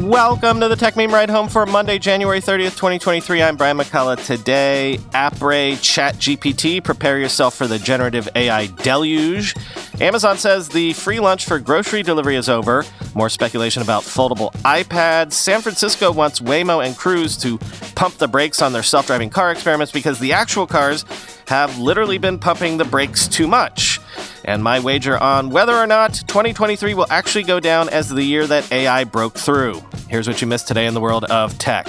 Welcome to the Tech Meme Ride Home for Monday, January 30th, 2023. I'm Brian McCullough. Today, Appray ChatGPT, prepare yourself for the generative AI deluge. Amazon says the free lunch for grocery delivery is over. More speculation about foldable iPads. San Francisco wants Waymo and Cruise to pump the brakes on their self-driving car experiments because the actual cars have literally been pumping the brakes too much. And my wager on whether or not 2023 will actually go down as the year that AI broke through. Here's what you missed today in the world of tech.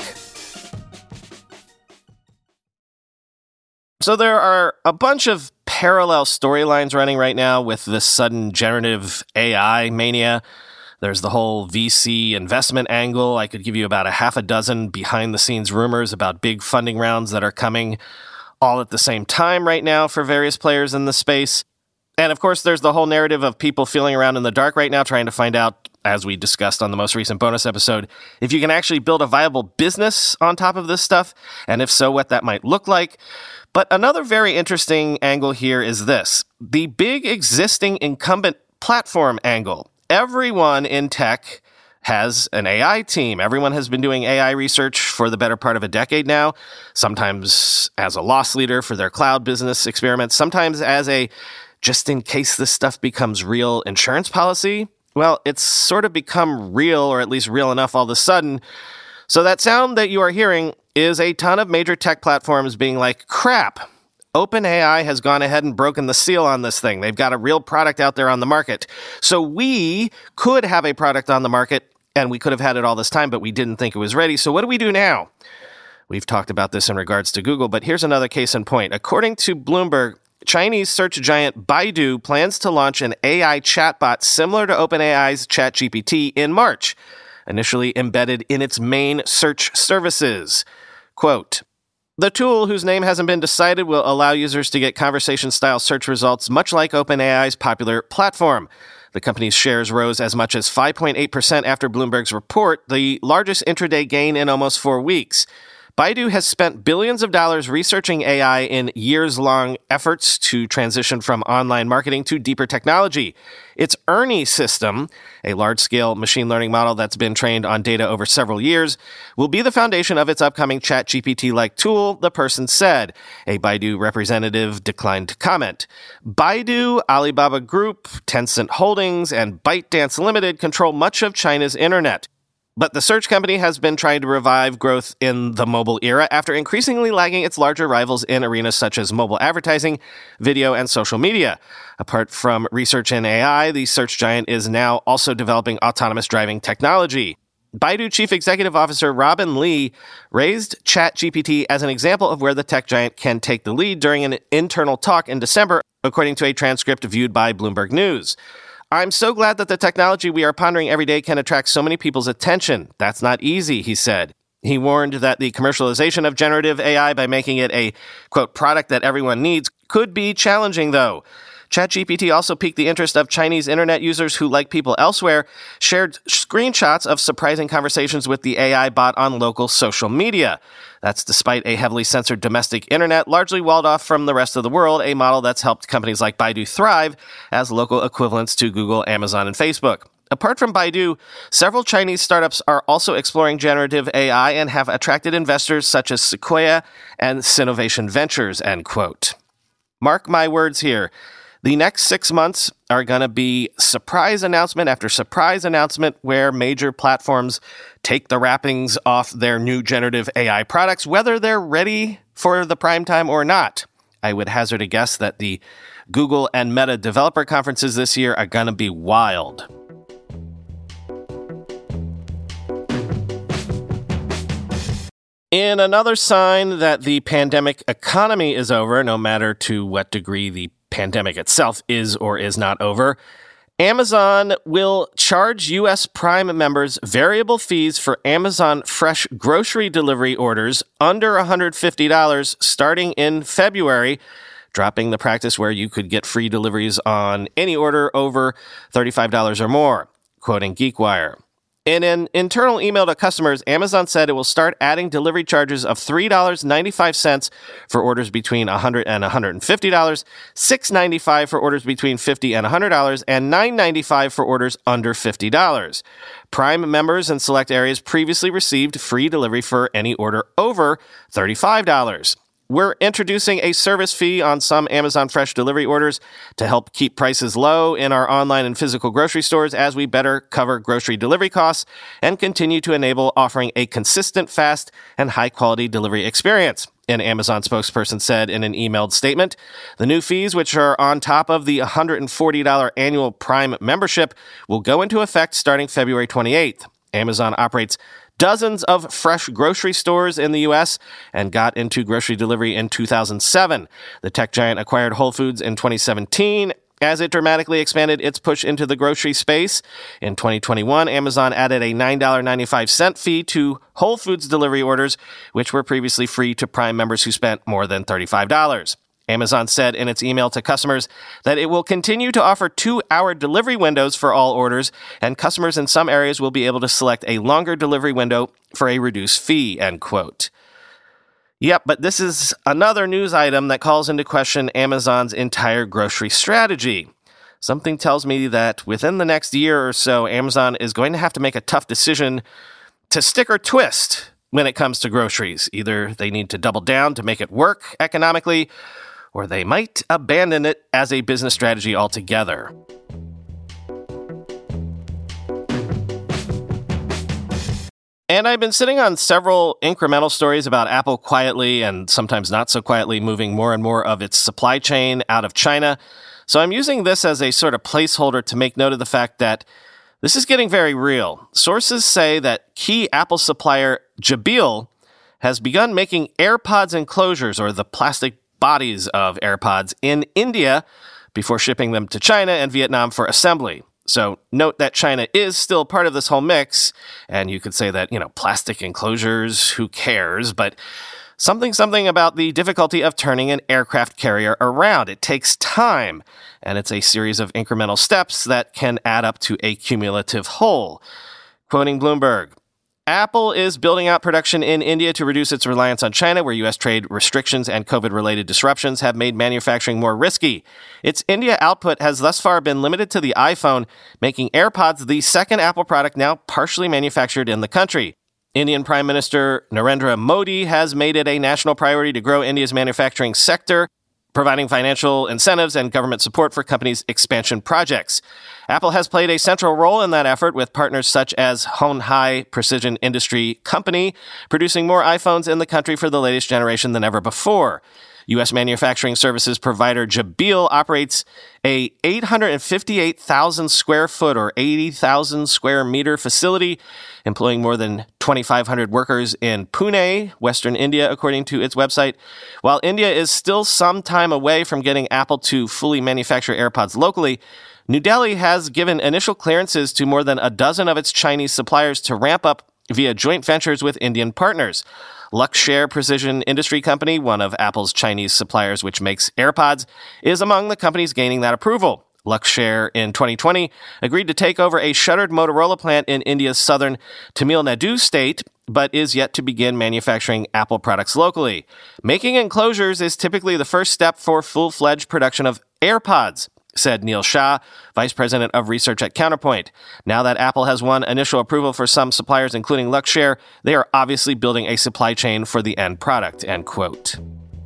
So there are a bunch of parallel storylines running right now with this sudden generative AI mania. There's the whole VC investment angle. I could give you about a half a dozen behind-the-scenes rumors about big funding rounds that are coming all at the same time right now for various players in the space. And of course, there's the whole narrative of people feeling around in the dark right now, trying to find out, as we discussed on the most recent bonus episode, if you can actually build a viable business on top of this stuff, and if so, what that might look like. But another very interesting angle here is this: the big existing incumbent platform angle. Everyone in tech has an AI team. Everyone has been doing AI research for the better part of a decade now, sometimes as a loss leader for their cloud business experiments, sometimes as a just in case this stuff becomes real insurance policy. Well, it's sort of become real, or at least real enough all of a sudden. So that sound that you are hearing is a ton of major tech platforms being like, crap, OpenAI has gone ahead and broken the seal on this thing. They've got a real product out there on the market. So we could have a product on the market, and we could have had it all this time, but we didn't think it was ready. So what do we do now? We've talked about this in regards to Google, but here's another case in point. According to Bloomberg, Chinese search giant Baidu plans to launch an AI chatbot similar to OpenAI's ChatGPT in March, initially embedded in its main search services. Quote, the tool, whose name hasn't been decided, will allow users to get conversation-style search results much like OpenAI's popular platform. The company's shares rose as much as 5.8% after Bloomberg's report, the largest intraday gain in almost 4 weeks. Baidu has spent billions of dollars researching AI in years-long efforts to transition from online marketing to deeper technology. Its Ernie system, a large-scale machine learning model that's been trained on data over several years, will be the foundation of its upcoming ChatGPT-like tool, the person said. A Baidu representative declined to comment. Baidu, Alibaba Group, Tencent Holdings, and ByteDance Limited control much of China's internet. But the search company has been trying to revive growth in the mobile era after increasingly lagging its larger rivals in arenas such as mobile advertising, video, and social media. Apart from research in AI, the search giant is now also developing autonomous driving technology. Baidu Chief Executive Officer Robin Li raised ChatGPT as an example of where the tech giant can take the lead during an internal talk in December, according to a transcript viewed by Bloomberg News. I'm so glad that the technology we are pondering every day can attract so many people's attention. That's not easy, he said. He warned that the commercialization of generative AI by making it a, quote, product that everyone needs could be challenging, though. ChatGPT also piqued the interest of Chinese internet users who, like people elsewhere, shared screenshots of surprising conversations with the AI bot on local social media. That's despite a heavily censored domestic internet largely walled off from the rest of the world, a model that's helped companies like Baidu thrive as local equivalents to Google, Amazon, and Facebook. Apart from Baidu, several Chinese startups are also exploring generative AI and have attracted investors such as Sequoia and Sinovation Ventures, end quote. Mark my words here. The next 6 months are going to be surprise announcement after surprise announcement where major platforms take the wrappings off their new generative AI products, whether they're ready for the prime time or not. I would hazard a guess that the Google and Meta developer conferences this year are going to be wild. In another sign that the pandemic economy is over, no matter to what degree the pandemic itself is or is not over, Amazon will charge U.S. Prime members variable fees for Amazon Fresh grocery delivery orders under $150 starting in February, dropping the practice where you could get free deliveries on any order over $35 or more, quoting GeekWire. In an internal email to customers, Amazon said it will start adding delivery charges of $3.95 for orders between $100 and $150, $6.95 for orders between $50 and $100, and $9.95 for orders under $50. Prime members in select areas previously received free delivery for any order over $35. We're introducing a service fee on some Amazon Fresh delivery orders to help keep prices low in our online and physical grocery stores as we better cover grocery delivery costs and continue to enable offering a consistent, fast, and high-quality delivery experience, an Amazon spokesperson said in an emailed statement. The new fees, which are on top of the $140 annual Prime membership, will go into effect starting February 28th. Amazon operates dozens of fresh grocery stores in the U.S. and got into grocery delivery in 2007. The tech giant acquired Whole Foods in 2017 as it dramatically expanded its push into the grocery space. In 2021, Amazon added a $9.95 fee to Whole Foods delivery orders, which were previously free to Prime members who spent more than $35. Amazon said in its email to customers that it will continue to offer 2-hour delivery windows for all orders, and customers in some areas will be able to select a longer delivery window for a reduced fee, end quote. Yep, but this is another news item that calls into question Amazon's entire grocery strategy. Something tells me that within the next year or so, Amazon is going to have to make a tough decision to stick or twist when it comes to groceries. Either they need to double down to make it work economically, or they might abandon it as a business strategy altogether. And I've been sitting on several incremental stories about Apple quietly and sometimes not so quietly moving more and more of its supply chain out of China. So I'm using this as a sort of placeholder to make note of the fact that this is getting very real. Sources say that key Apple supplier Jabil has begun making AirPods enclosures, or the plastic bodies of AirPods, in India before shipping them to China and Vietnam for assembly. So note that China is still part of this whole mix, and you could say that, plastic enclosures, who cares? But something about the difficulty of turning an aircraft carrier around. It takes time, and it's a series of incremental steps that can add up to a cumulative whole. Quoting Bloomberg, Apple is building out production in India to reduce its reliance on China, where U.S. trade restrictions and COVID-related disruptions have made manufacturing more risky. Its India output has thus far been limited to the iPhone, making AirPods the second Apple product now partially manufactured in the country. Indian Prime Minister Narendra Modi has made it a national priority to grow India's manufacturing sector, providing financial incentives and government support for companies' expansion projects. Apple has played a central role in that effort with partners such as Honhai Precision Industry Company, producing more iPhones in the country for the latest generation than ever before. U.S. manufacturing services provider Jabil operates a 858,000 square foot or 80,000 square meter facility, employing more than 2,500 workers in Pune, Western India, according to its website. While India is still some time away from getting Apple to fully manufacture AirPods locally, New Delhi has given initial clearances to more than a dozen of its Chinese suppliers to ramp up via joint ventures with Indian partners. Luxshare Precision Industry Company, one of Apple's Chinese suppliers which makes AirPods, is among the companies gaining that approval. Luxshare in 2020 agreed to take over a shuttered Motorola plant in India's southern Tamil Nadu state, but is yet to begin manufacturing Apple products locally. Making enclosures is typically the first step for full-fledged production of AirPods, said Neil Shah, vice president of research at Counterpoint. Now that Apple has won initial approval for some suppliers, including Luxshare, they are obviously building a supply chain for the end product, end quote.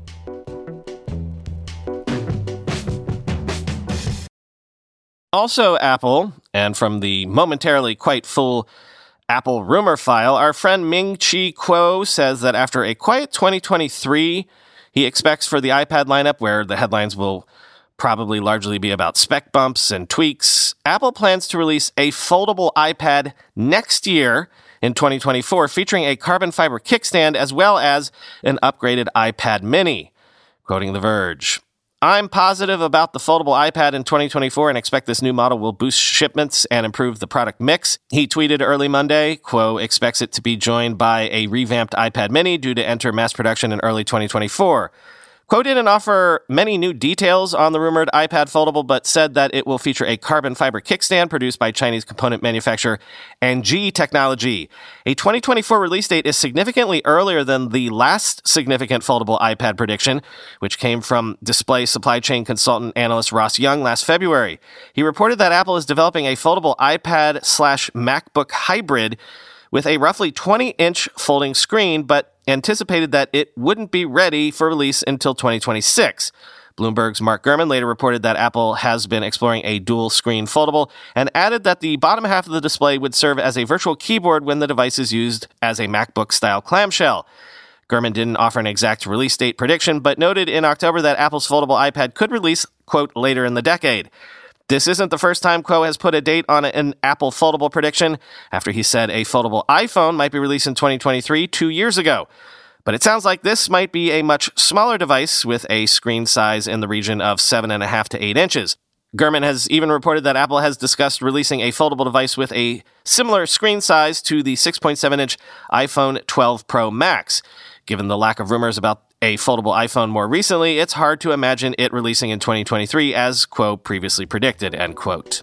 Also Apple, and from the momentarily quite full Apple rumor file, our friend Ming-Chi Kuo says that after a quiet 2023, he expects for the iPad lineup, where the headlines will probably largely be about spec bumps and tweaks, Apple plans to release a foldable iPad next year in 2024, featuring a carbon fiber kickstand as well as an upgraded iPad mini. Quoting The Verge, I'm positive about the foldable iPad in 2024 and expect this new model will boost shipments and improve the product mix. He tweeted early Monday, Kuo expects it to be joined by a revamped iPad mini due to enter mass production in early 2024. Quo didn't offer many new details on the rumored iPad foldable, but said that it will feature a carbon fiber kickstand produced by Chinese component manufacturer Anji Technology. A 2024 release date is significantly earlier than the last significant foldable iPad prediction, which came from display supply chain consultant analyst Ross Young last February. He reported that Apple is developing a foldable iPad/MacBook hybrid with a roughly 20-inch folding screen, but anticipated that it wouldn't be ready for release until 2026. Bloomberg's Mark Gurman later reported that Apple has been exploring a dual-screen foldable and added that the bottom half of the display would serve as a virtual keyboard when the device is used as a MacBook-style clamshell. Gurman didn't offer an exact release date prediction, but noted in October that Apple's foldable iPad could release, quote, later in the decade. This isn't the first time Quo has put a date on an Apple foldable prediction, after he said a foldable iPhone might be released in 2023 2 years ago. But it sounds like this might be a much smaller device with a screen size in the region of 7.5 to 8 inches. Gurman has even reported that Apple has discussed releasing a foldable device with a similar screen size to the 6.7-inch iPhone 12 Pro Max. Given the lack of rumors about a foldable iPhone more recently, it's hard to imagine it releasing in 2023 as Quo previously predicted, end quote.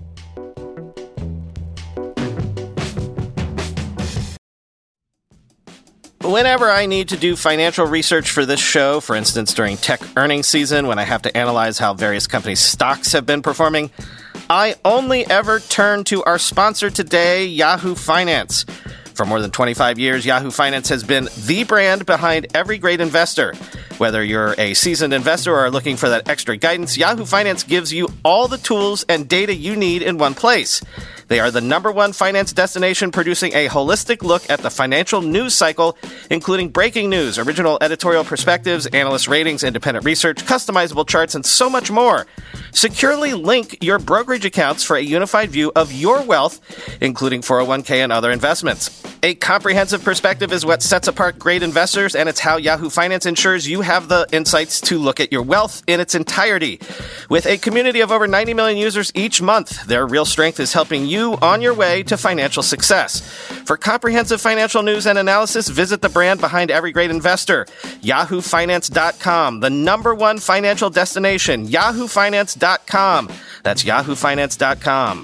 Whenever I need to do financial research for this show, for instance during tech earnings season when I have to analyze how various companies' stocks have been performing, I only ever turn to our sponsor today, Yahoo Finance. For more than 25 years, Yahoo Finance has been the brand behind every great investor. Whether you're a seasoned investor or are looking for that extra guidance, Yahoo Finance gives you all the tools and data you need in one place. They are the #1 finance destination, producing a holistic look at the financial news cycle, including breaking news, original editorial perspectives, analyst ratings, independent research, customizable charts, and so much more. Securely link your brokerage accounts for a unified view of your wealth, including 401k and other investments. A comprehensive perspective is what sets apart great investors, and it's how Yahoo Finance ensures you have the insights to look at your wealth in its entirety. With a community of over 90 million users each month, their real strength is helping you on your way to financial success. For comprehensive financial news and analysis, visit the brand behind every great investor, yahoofinance.com, the #1 financial destination, yahoofinance.com. That's yahoofinance.com.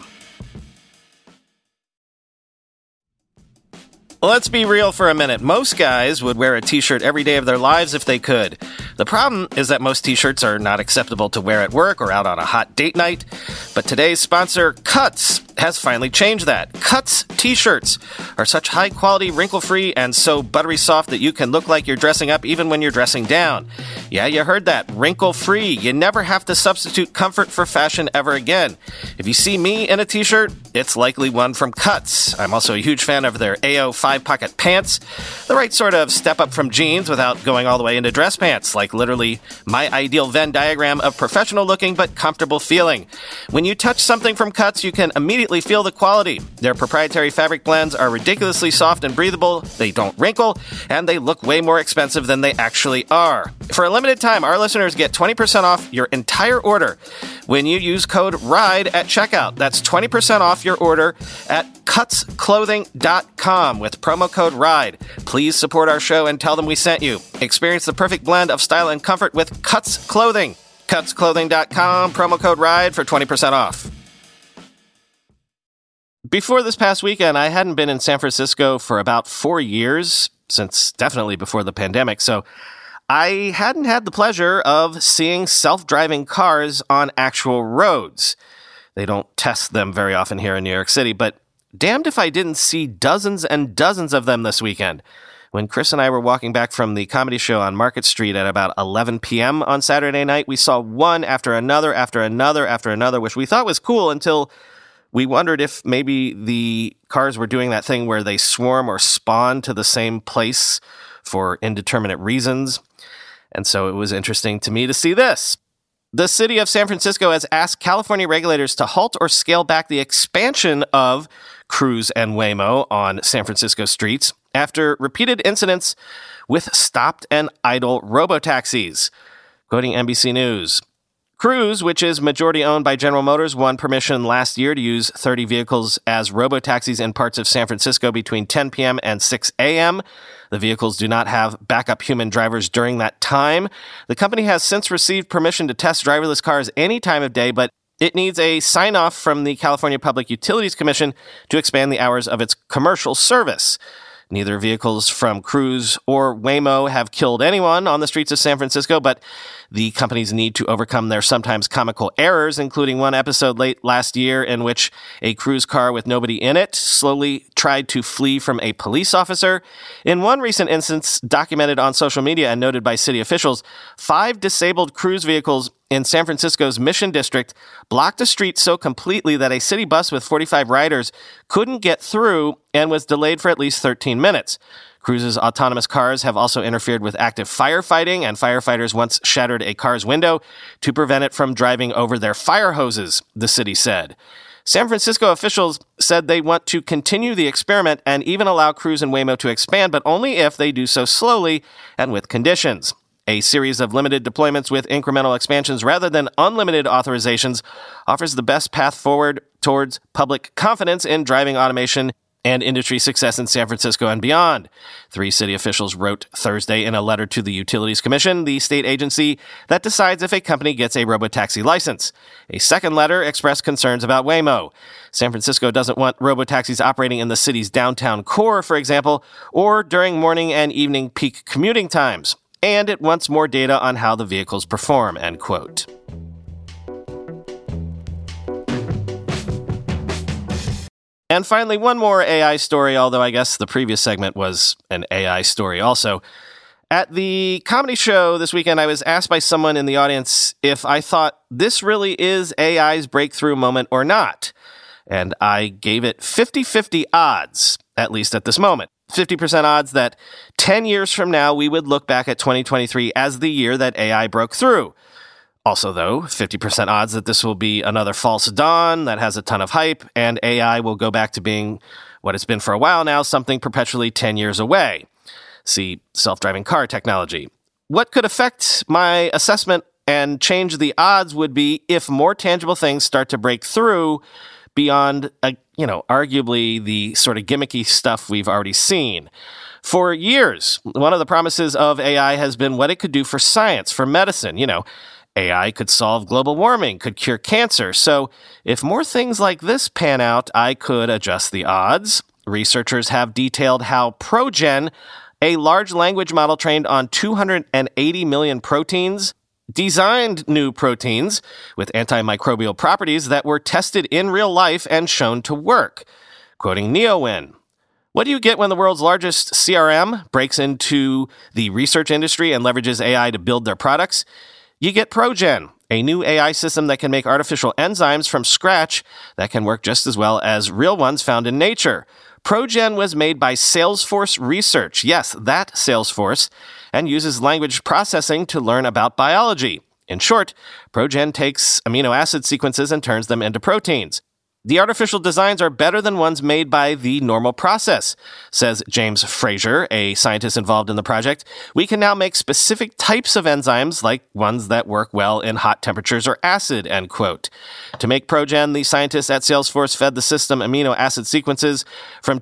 Let's be real for a minute. Most guys would wear a t-shirt every day of their lives if they could. The problem is that most t-shirts are not acceptable to wear at work or out on a hot date night. But today's sponsor, Cuts, has finally changed that. Cuts t-shirts are such high-quality, wrinkle-free, and so buttery soft that you can look like you're dressing up even when you're dressing down. Yeah, you heard that. Wrinkle-free. You never have to substitute comfort for fashion ever again. If you see me in a t-shirt, it's likely one from Cuts. I'm also a huge fan of their AO 5-pocket pants. The right sort of step up from jeans without going all the way into dress pants, like literally my ideal Venn diagram of professional looking but comfortable feeling. When you touch something from Cuts, you can immediately feel the quality. Their proprietary fabric blends are ridiculously soft and breathable, they don't wrinkle, and they look way more expensive than they actually are. For a limited time, our listeners get 20% off your entire order when you use code RIDE at checkout. That's 20% off your order at cutsclothing.com with promo code RIDE. Please support our show and tell them we sent you. Experience the perfect blend of style and comfort with Cuts Clothing. Cutsclothing.com, promo code RIDE for 20% off. Before this past weekend, I hadn't been in San Francisco for about 4 years, since definitely before the pandemic, so I hadn't had the pleasure of seeing self-driving cars on actual roads. They don't test them very often here in New York City, but damned if I didn't see dozens and dozens of them this weekend. When Chris and I were walking back from the comedy show on Market Street at about 11 p.m. on Saturday night, we saw one after another, which we thought was cool until we wondered if maybe the cars were doing that thing where they swarm or spawn to the same place for indeterminate reasons. And so it was interesting to me to see this. The city of San Francisco has asked California regulators to halt or scale back the expansion of Cruise and Waymo on San Francisco streets after repeated incidents with stopped and idle robotaxis. Quoting NBC News, Cruise, which is majority owned by General Motors, won permission last year to use 30 vehicles as robotaxis in parts of San Francisco between 10 p.m. and 6 a.m. The vehicles do not have backup human drivers during that time. The company has since received permission to test driverless cars any time of day, but it needs a sign-off from the California Public Utilities Commission to expand the hours of its commercial service. Neither vehicles from Cruise or Waymo have killed anyone on the streets of San Francisco, but the companies need to overcome their sometimes comical errors, including one episode late last year in which a Cruise car with nobody in it slowly tried to flee from a police officer. In one recent instance documented on social media and noted by city officials, 5 disabled Cruise vehicles in San Francisco's Mission District blocked a street so completely that a city bus with 45 riders couldn't get through and was delayed for at least 13 minutes. Cruise's autonomous cars have also interfered with active firefighting, and firefighters once shattered a car's window to prevent it from driving over their fire hoses, the city said. San Francisco officials said they want to continue the experiment and even allow Cruise and Waymo to expand, but only if they do so slowly and with conditions. A series of limited deployments with incremental expansions rather than unlimited authorizations offers the best path forward towards public confidence in driving automation and industry success in San Francisco and beyond. 3 city officials wrote Thursday in a letter to the Utilities Commission, the state agency that decides if a company gets a robotaxi license. A second letter expressed concerns about Waymo. San Francisco doesn't want robotaxis operating in the city's downtown core, for example, or during morning and evening peak commuting times. And it wants more data on how the vehicles perform, end quote. And finally, one more AI story, although I guess the previous segment was an AI story also. At the comedy show this weekend, I was asked by someone in the audience if I thought this really is AI's breakthrough moment or not. And I gave it 50-50 odds, at least at this moment. 50% odds that 10 years from now, we would look back at 2023 as the year that AI broke through. Also, though, 50% odds that this will be another false dawn that has a ton of hype, and AI will go back to being what it's been for a while now, something perpetually 10 years away. See self-driving car technology. What could affect my assessment and change the odds would be if more tangible things start to break through beyond, arguably the sort of gimmicky stuff we've already seen. For years, one of the promises of AI has been what it could do for science, for medicine. AI could solve global warming, could cure cancer. So if more things like this pan out, I could adjust the odds. Researchers have detailed how ProGen, a large language model trained on 280 million proteins, designed new proteins with antimicrobial properties that were tested in real life and shown to work. Quoting Neowin, "What do you get when the world's largest CRM breaks into the research industry and leverages AI to build their products? You get ProGen, a new AI system that can make artificial enzymes from scratch that can work just as well as real ones found in nature. ProGen was made by Salesforce Research, yes, that Salesforce, and uses language processing to learn about biology. In short, ProGen takes amino acid sequences and turns them into proteins. The artificial designs are better than ones made by the normal process," says James Fraser, a scientist involved in the project. "We can now make specific types of enzymes, like ones that work well in hot temperatures or acid," end quote. To make ProGen, the scientists at Salesforce fed the system amino acid sequences from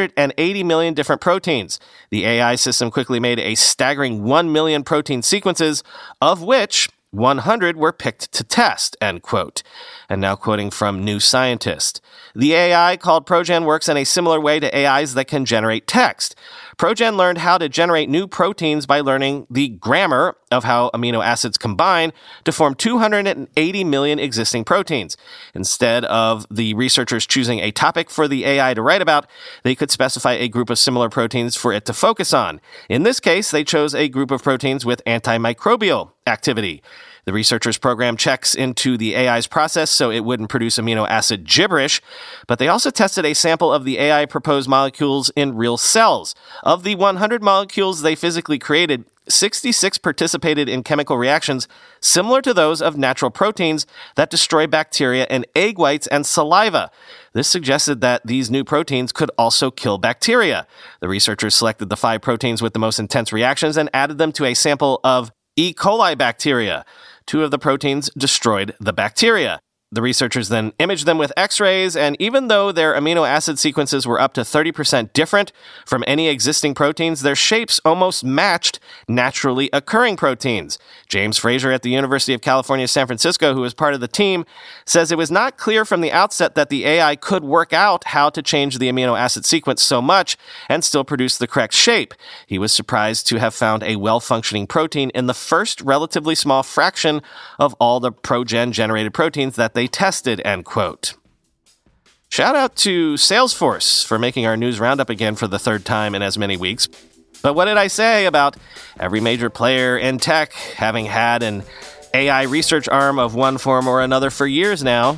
280 million different proteins. The AI system quickly made a staggering 1 million protein sequences, of which 100 were picked to test, end quote. And now quoting from New Scientist. "The AI called ProGen works in a similar way to AIs that can generate text. ProGen learned how to generate new proteins by learning the grammar of how amino acids combine to form 280 million existing proteins. Instead of the researchers choosing a topic for the AI to write about, they could specify a group of similar proteins for it to focus on. In this case, they chose a group of proteins with antimicrobial activity. The researchers' program checks into the AI's process so it wouldn't produce amino acid gibberish, but they also tested a sample of the AI proposed molecules in real cells. Of the 100 molecules they physically created, 66 participated in chemical reactions similar to those of natural proteins that destroy bacteria in egg whites and saliva. This suggested that these new proteins could also kill bacteria. The researchers selected the 5 proteins with the most intense reactions and added them to a sample of E. coli bacteria. 2 of the proteins destroyed the bacteria. The researchers then imaged them with X-rays, and even though their amino acid sequences were up to 30% different from any existing proteins, their shapes almost matched naturally occurring proteins. James Fraser at the University of California, San Francisco, who was part of the team, says it was not clear from the outset that the AI could work out how to change the amino acid sequence so much and still produce the correct shape. He was surprised to have found a well-functioning protein in the first relatively small fraction of all the ProGen-generated proteins that they tested, end quote. Shout out to Salesforce for making our news roundup again for the 3rd time in as many weeks. But what did I say about every major player in tech having had an AI research arm of one form or another for years now?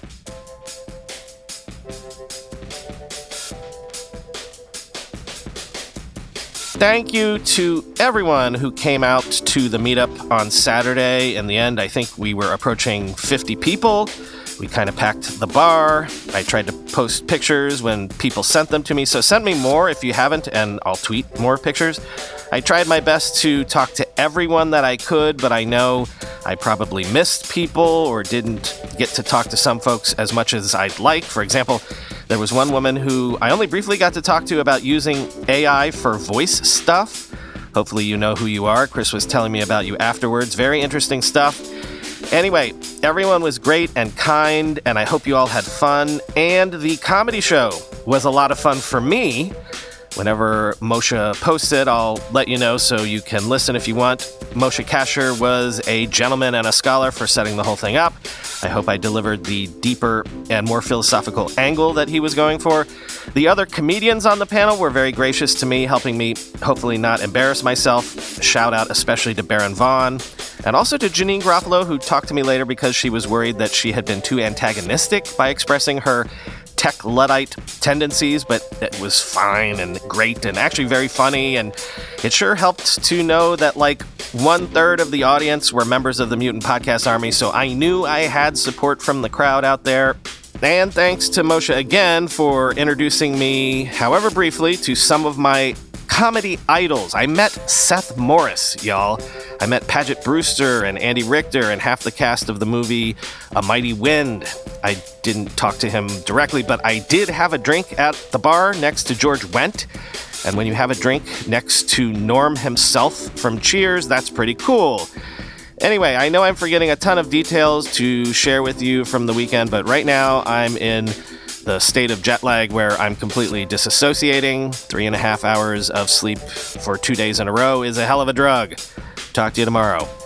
Thank you to everyone who came out to the meetup on Saturday. In the end, I think we were approaching 50 people. We kind of packed the bar. I tried to post pictures when people sent them to me, so send me more if you haven't, and I'll tweet more pictures. I tried my best to talk to everyone that I could, but I know I probably missed people or didn't get to talk to some folks as much as I'd like. For example, there was one woman who I only briefly got to talk to about using AI for voice stuff. Hopefully you know who you are. Chris was telling me about you afterwards. Very interesting stuff. Anyway, everyone was great and kind, and I hope you all had fun. And the comedy show was a lot of fun for me. Whenever Moshe posts it, I'll let you know so you can listen if you want. Moshe Kasher was a gentleman and a scholar for setting the whole thing up. I hope I delivered the deeper and more philosophical angle that he was going for. The other comedians on the panel were very gracious to me, helping me hopefully not embarrass myself. Shout out especially to Baron Vaughn, and also to Janine Garofalo, who talked to me later because she was worried that she had been too antagonistic by expressing her tech Luddite tendencies, but it was fine and great and actually very funny, and it sure helped to know that like 1/3 of the audience were members of the Mutant Podcast Army, so I knew I had support from the crowd out there. And thanks to Moshe again for introducing me, however briefly, to some of my comedy idols. I met Seth Morris, y'all. I met Paget Brewster and Andy Richter and half the cast of the movie A Mighty Wind. I didn't talk to him directly, but I did have a drink at the bar next to George Wendt. And when you have a drink next to Norm himself from Cheers, that's pretty cool. Anyway, I know I'm forgetting a ton of details to share with you from the weekend, but right now I'm in the state of jet lag where I'm completely disassociating. 3.5 hours of sleep for 2 days in a row is a hell of a drug. Talk to you tomorrow.